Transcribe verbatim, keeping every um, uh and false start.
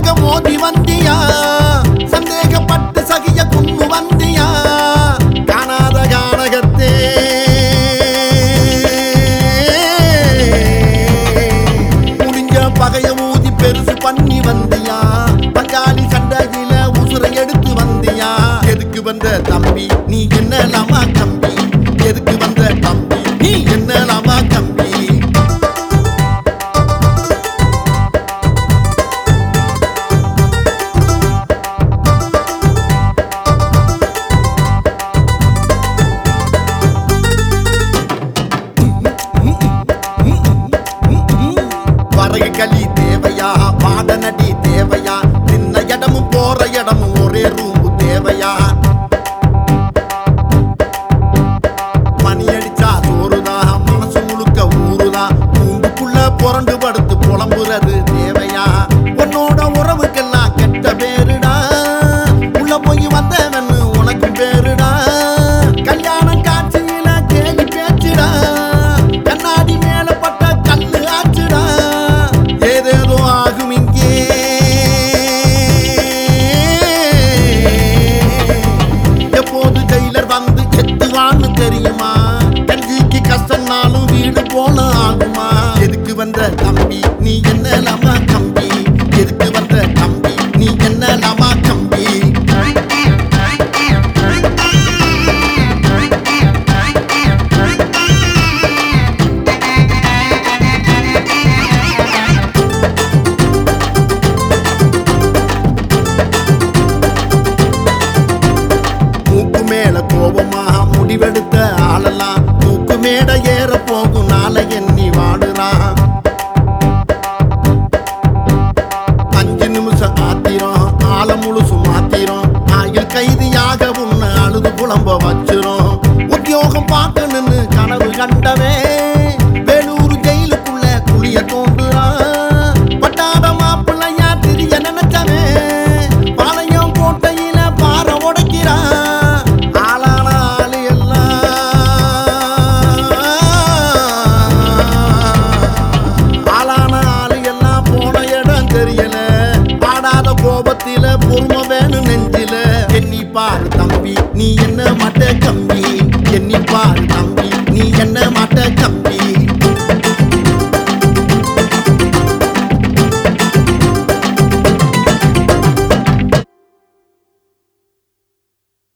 அங்க மோதி வந்தியா சந்தேகப்பட்டு சகிய குன்னு வந்தியா காணாத கானகத்தே முடிஞ்ச பகைய ஊதி பெருசு பண்ணி வந்தியா பங்காளி சண்டையில உசுரை எடுத்து வந்தியா எதுக்கு வந்த தம்பி நீ என்னலாமா கம்பி எதுக்கு வந்த தம்பி நீ என்னலாமா கம்பி வரகு களி தேவையா பாடநடி தேவையா சின்ன இடமும் போற இடமும் ஒரே ரூம்பு தேவையா மணி அடிச்சா சோறுதா மனசு முழுக்க ஊறுதா பூண்டுக்குள்ள புரண்டு படுத்து புலம்புறது தேவையா உன்னோட உறவுக்கெல்லாம் கெட்ட பேருடா உள்ள போய் வந்தவன்னு உனக்கு பேருடா கல்யாணம் காட்சியில கேலி பேச்சுடா கண்ணாடி மேல பட்ட கல்லு ஆச்சுடா ஏதேதோ ஆகும் இங்கே எப்போது ஜெயிலர் வந்து எத்துவான்னு தெரியுமா கஞ்சிக்கு கஷ்டம்னாலும் வீடு போல ஆகுமா எதுக்கு வந்த தம்பி நீ என்னலாமா கம்பி எதுக்கு வந்த தம்பி நீ என்னலாமா கம்பி மூக்கு மேல கோபமா முடிவெடுத்த ஆளலாம் தூக்கு மேட ஏற போகும் நாளை எண்ணி வாடுறான் அஞ்சு நிமிஷம் ஆத்திரம் ஆள முழுசு மாத்திரம் ஆயில் கைதியாக உன்னை அழுது புலம்ப வச்சிரும் உத்தியோகம் பார்க்கணும்னு கனவு கண்டவே வேலூர் ஜெயிலுக்குள்ள குளிய தோன்றுறான் பட்டாட மாப்பிள்ளையா திரிய நினைச்சவே பாளையம் கோட்டையில பாறை உடைக்கிறான் ஆளான ஆளு எல்லாம் ஆளான ஆளு எல்லாம் போன இடம் தெரியல ஆடாத கோபத்தில பொறுமை வேணும் நெஞ்சில எண்ணி பாரு தம்பி நீ என்ன மட்ட கம்பி எண்ணி பாரு தம்பி